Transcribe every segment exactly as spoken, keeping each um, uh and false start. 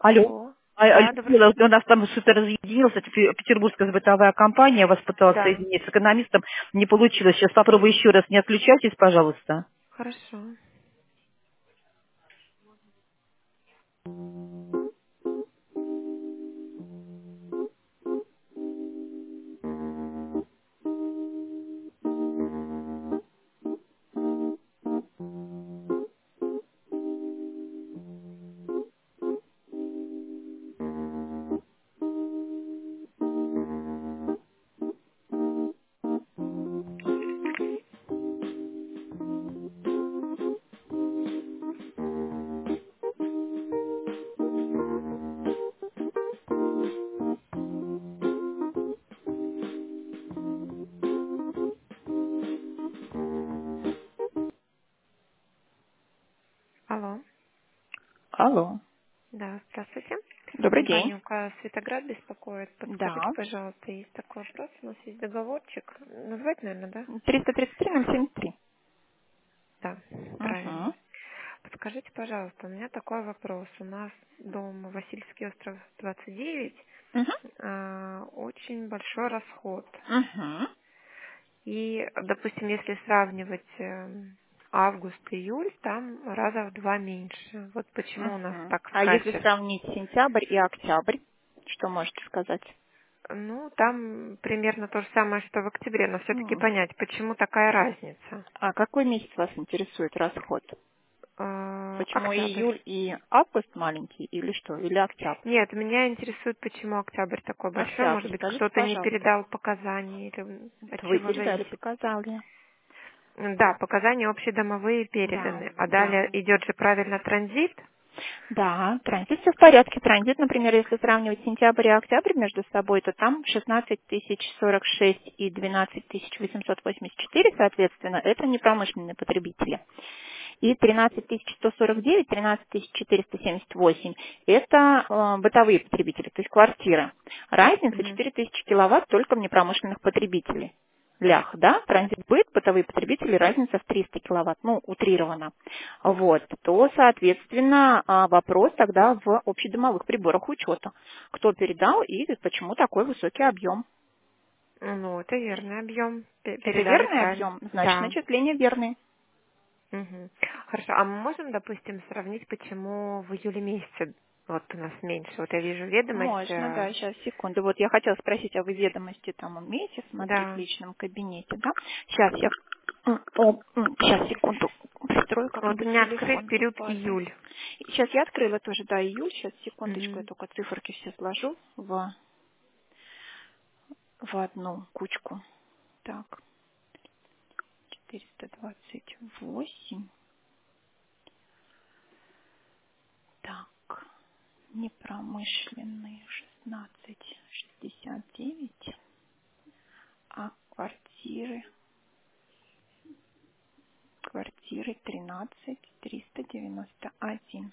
Алло. Алло. А, а, Да, добрый Людмила, день. у нас там что-то разъединился, пе- петербургская бытовая компания, вас пыталась Да, соединить с экономистом, не получилось. Сейчас попробую еще раз, не отключайтесь, пожалуйста. хорошо. Алло. Алло. Да, здравствуйте. Добрый день. Компания УК «Светоград» беспокоит. Подскажите, Да. пожалуйста, есть такой вопрос. У нас есть договорчик. Назвать, наверное, да? триста тридцать три ноль семьдесят три. Да, правильно. Угу. Подскажите, пожалуйста, у меня такой вопрос. У нас дом Васильевский остров двадцать девять, Угу. а, очень большой расход. Угу. И, допустим, если сравнивать эм, август-июль, там раза в два меньше. Вот почему у нас Угу. так А если скачет. сравнить сентябрь и октябрь, что можете сказать? Ну, там примерно то же самое, что в октябре, но все-таки М. понять, почему такая разница. А какой месяц вас интересует расход? Э, Почему Октябрь. июль и август маленький или что? Или октябрь? Нет, меня интересует, почему октябрь такой большой. Октябрь, Может быть, скажите, кто-то не пожалуйста. передал показания или от Вы чего передали зависит. показали. Да, показания общедомовые Да, переданы. А да. далее идет же правильно транзит. Да, транзит все в порядке. Транзит, например, если сравнивать сентябрь и октябрь между собой, то там шестнадцать тысяч сорок шесть и двенадцать тысяч восемьсот восемьдесят четыре, соответственно, это непромышленные потребители. И тринадцать тысяч сто сорок девять, тринадцать тысяч четыреста семьдесят восемь это э, бытовые потребители, то есть квартиры. Разница Мгм. четыре тысячи киловатт только в непромышленных потребителей. Лях, да, транзит быт, бытовые потребители, разница в триста киловатт, ну, утрировано. Вот, то, соответственно, а, вопрос тогда в общедомовых приборах учета. Кто передал и почему такой высокий объем? Ну, это верный объем. Пе- Это Передали верный правильно. объем, значит, Да. начисления верные. Мгм. Хорошо. А мы можем, допустим, сравнить, почему в июле месяце вот у нас меньше? Вот я вижу ведомость. Можно, э, да, сейчас, секунду. Вот я хотела спросить, а вы ведомости там умеете смотреть в Да. личном кабинете, да? Сейчас я... Сейчас, секунду. Построю Вот у как-нибудь меня открыт телефон в период базе. июль. Сейчас я открыла тоже, да, июль. Сейчас, секундочку, я Мгм. только циферки все сложу в, в одну кучку. Так, четыреста двадцать восемь. Так, непромышленные шестнадцать шестьдесят девять, а квартиры, квартиры тринадцать триста девяносто один.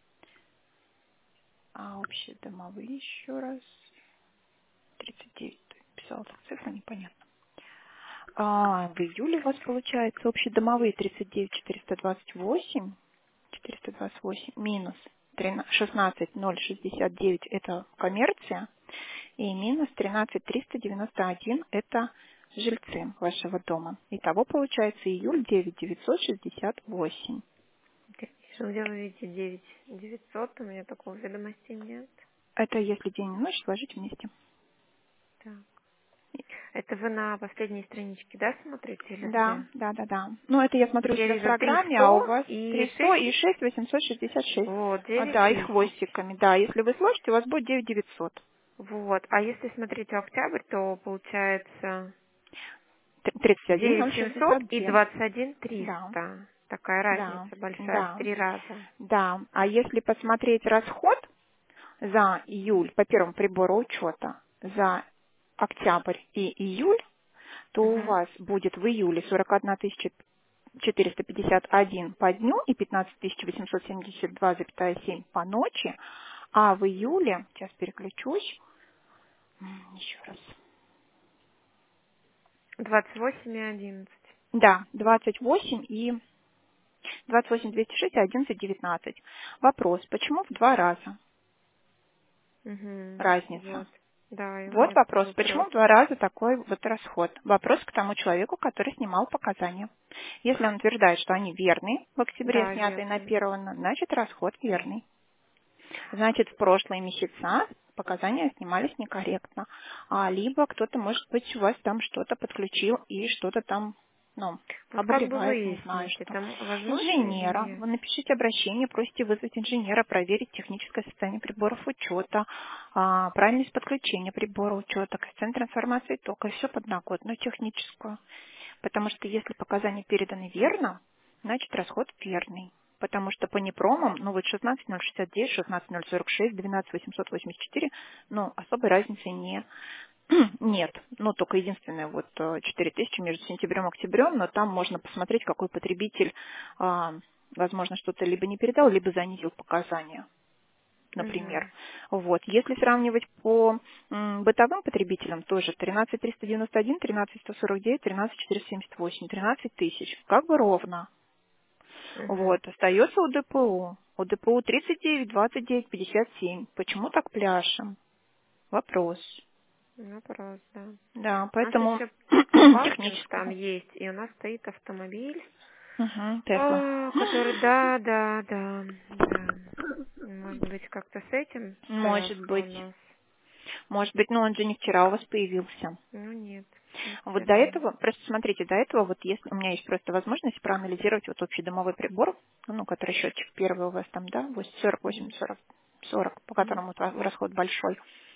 А общедомовые еще раз тридцать девять. Писала так цифра, непонятно. А, в июле у вас получается общедомовые тридцать девять четыреста двадцать восемь, четыреста двадцать восемь минус шестнадцать ноль шестьдесят девять это коммерция, и минус тринадцать триста девяносто один это жильцы вашего дома. Итого получается июль девять девятьсот шестьдесят восемь. Конечно, где вы видите девять девятьсот? У меня такого ведомости нет. Это если день и ночь сложить вместе. Так. Это вы на последней страничке, да, смотрите или Да, где? да, да, да. Ну, это я смотрю у Я себя в вижу программе, а у триста вас и триста и шесть. шесть восемьсот шестьдесят шесть. Вот, А, девять да, и тысяч. хвостиками. Да, если вы сложите, у вас будет девять девятьсот. Вот. А если смотреть октябрь, то получается тридцать один девять ноль семьсот шестьдесят и две. двадцать один Да, триста. Такая да, разница большая, в да, три раза. да. А если посмотреть расход за июль по первому прибору учета, за октябрь и июль, то у Угу. вас будет в июле сорок одна тысяча четыреста пятьдесят один по дню и пятнадцать тысяч восемьсот семьдесят два целых семь по ночи, а в июле, сейчас переключусь, м, еще раз, двадцать восемь и одиннадцать. да, двадцать восемь и двадцать восемь двести шесть и одиннадцать девятнадцать. Вопрос, почему в два раза? Угу. разница. Вот. Да, и у Вот меня вопрос, тоже почему вопрос. в два раза такой вот расход? Вопрос к тому человеку, который снимал показания. Если он утверждает, что они верные, в октябре Да, снятые на верно. первого, значит расход верный. Значит, в прошлые месяца показания снимались некорректно. А, либо кто-то, может быть, у вас там что-то подключил и что-то там, ну, Вот как бы обогревается, не знаю выяснить, что. это м- возможно или Инженера. нет? Вы напишите обращение, просите вызвать инженера, проверить техническое состояние приборов учета, а, правильность подключения прибора учета, коэффициент трансформации тока, все подноготную техническую. Потому что если показания переданы верно, значит расход верный. Потому что по непромам, ну вот шестнадцать ноль шестьдесят девять, шестнадцать ноль сорок шесть, двенадцать восемьсот восемьдесят четыре, ну особой разницы не, нет. Ну только единственное, вот э, четыре тысячи между сентябрем и октябрем, но там можно посмотреть, какой потребитель, а, возможно, что-то либо не передал, либо занизил показания, например. Угу. Вот. Если сравнивать по м, бытовым потребителям, тоже тринадцать триста девяносто один, тринадцать сто сорок девять, тринадцать четыреста семьдесят восемь, тринадцать тысяч. Как бы ровно. Угу. Вот. Остается у ДПУ. У ДПУ тридцать девять, двадцать девять, пятьдесят семь. Почему так пляшем? Вопрос. Вопрос, да. Да, У нас поэтому еще паркинг там технического. есть, и у нас стоит автомобиль, Угу, Тесла. а, который, да, да, да, да. Может быть, как-то с этим Может связка у быть. нас? Может быть, но он же не вчера у вас появился. Ну, нет, не Вот до вчера. этого, просто смотрите, до этого, вот если у меня есть просто возможность проанализировать вот общедомовой прибор, ну, который счетчик первый у вас там, да, сорок восемь, Мгм. сорок, сорок, по Мгм. которому вот расход большой.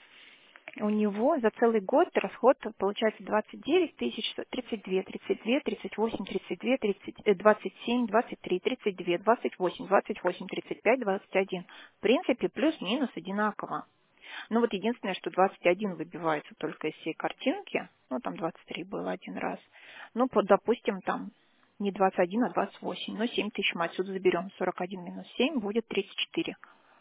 У него за целый год расход получается двадцать девять тысяч, тридцать два, тридцать два, тридцать восемь, тридцать два, тридцать, э, двадцать семь, двадцать три, тридцать два, двадцать восемь, двадцать восемь, тридцать пять, двадцать один. В принципе, плюс-минус одинаково. Ну вот единственное, что двадцать один выбивается только из всей картинки. Ну там двадцать три было один раз. Ну, по- допустим, там не двадцать один, а двадцать восемь. Ну, семь тысяч мы отсюда заберем. сорок один минус семь будет тридцать четыре.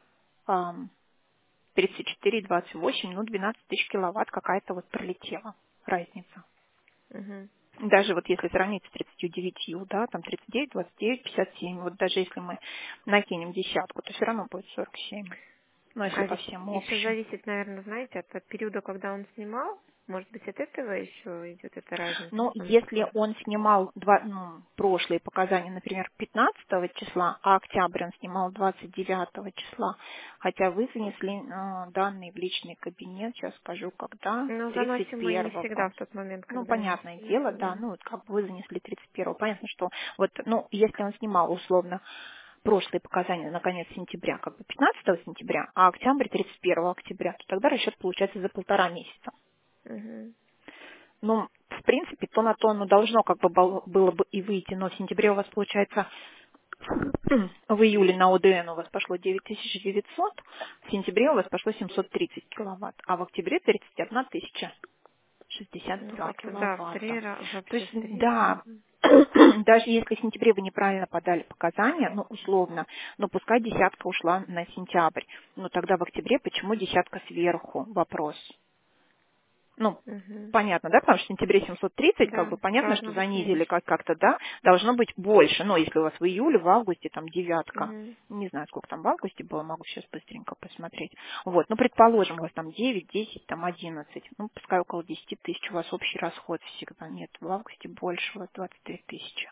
Ам, тридцать четыре и двадцать восемь, ну, двенадцать тысяч киловатт какая-то вот пролетела разница. Мгм. Даже вот если сравнить с тридцатью девятью, да, там тридцать девять, двадцать девять, пятьдесят семь, вот даже если мы накинем десятку, то все равно будет сорок семь. Ну, если А по ведь всем еще общим. зависит, наверное, знаете, от периода, когда он снимал. Может быть, от этого еще идет эта разница Но по если расходу. он снимал два, ну, прошлые показания, например, пятнадцатого числа, а октябрь он снимал двадцать девятого числа, хотя вы занесли э, данные в личный кабинет, сейчас скажу, когда, Ну, тридцать заносим мы не всегда первого. в тот момент, Ну, когда ему понятное дело, снится, да, да. ну, вот как бы вы занесли тридцать первого. Понятно, что вот, ну, если он снимал условно прошлые показания на конец сентября, как бы пятнадцатого сентября, а октябрь тридцать первого октября, то тогда расчет получается за полтора месяца. Угу. Ну, в принципе, то на то оно должно как бы бол- было бы и выйти, но в сентябре у вас получается, в июле на ОДН у вас пошло девять тысяч девятьсот, в сентябре у вас пошло семьсот тридцать киловатт, а в октябре тридцать одна тысяча шестьдесят Ну, два как-то, да, в киловатта. три раза, То вообще есть, в три да, раза. даже если в сентябре вы неправильно подали показания, ну, условно, но пускай десятка ушла на сентябрь, но тогда в октябре почему десятка сверху? Вопрос. Ну, Угу. понятно, да, потому что в сентябре семьсот тридцать, как Да, бы понятно, что должно быть занизили меньше. как- как-то, да, должно быть больше, но если у вас в июле, в августе там девятка, Угу. не знаю, сколько там в августе было, могу сейчас быстренько посмотреть, вот, ну, предположим, у вас там девять, десять, там одиннадцать, ну, пускай около десять тысяч у вас общий расход всегда, нет, в августе больше, у вас двадцать три тысячи.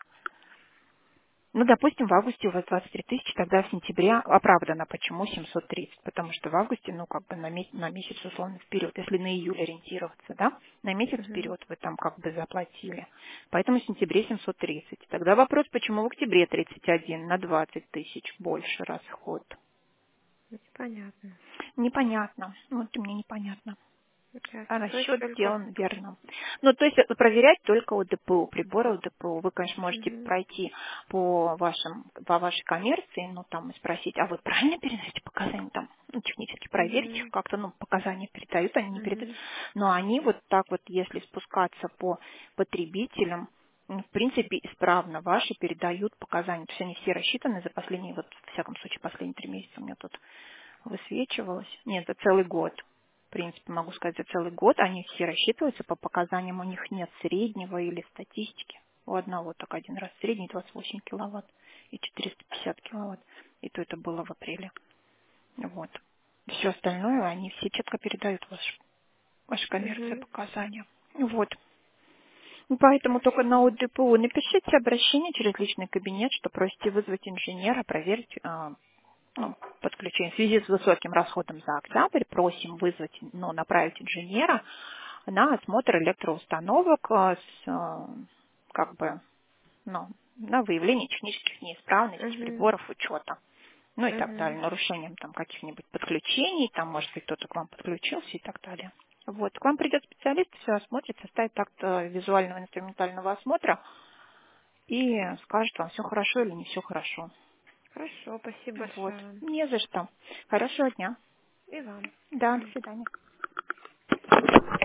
Ну, допустим, в августе у вас двадцать три тысячи, тогда в сентябре оправдано. Почему семьсот тридцать? Потому что в августе, ну, как бы на месяц, на месяц условно вперед, если на июль ориентироваться, да, на месяц Угу. вперед вы там как бы заплатили. Поэтому в сентябре семьсот тридцать. Тогда вопрос, почему в октябре тридцать один, на двадцать тысяч больше расход? Непонятно. Непонятно. Вот и мне непонятно. А Ясно. То есть расчет только... сделан верно. Ну, то есть это проверять только у ДПУ, приборы у ДПУ. Вы, конечно, можете Угу. пройти по вашим, по вашей коммерции, ну, там, и спросить, а вы правильно передаете показания там? Ну, технически проверить их Угу. как-то, ну, показания передают, они не передают. Угу. Но они вот так вот, если спускаться по потребителям, ну, в принципе, исправно ваши передают показания. То есть они все рассчитаны за последние, вот, в всяком случае, последние три месяца у меня тут высвечивалось. Нет, это целый год. В принципе, могу сказать, за целый год они все рассчитываются по показаниям, у них нет среднего или статистики. У одного так один раз средний двадцать восемь киловатт и четыреста пятьдесят киловатт. И то это было в апреле. Вот. Все остальное, они все четко передают ваш, ваши коммерции, Угу. показания. Вот. Ну, поэтому только на ОДПУ напишите обращение через личный кабинет, что просите вызвать инженера, проверить а, ну, подключение. В связи с высоким расходом за октябрь просим вызвать, ну, направить инженера на осмотр электроустановок а, с, а, как бы, ну, на выявление технических неисправностей, Угу. приборов учета. Ну и так Угу. далее, нарушением там каких-нибудь подключений, там, может быть, кто-то к вам подключился и так далее. Вот, к вам придет специалист, все осмотрит, составит акт э, визуального инструментального осмотра и скажет вам, все хорошо или не все хорошо. Хорошо, спасибо Вот, большое. не за что. Хорошего дня. И вам. Да, до свидания.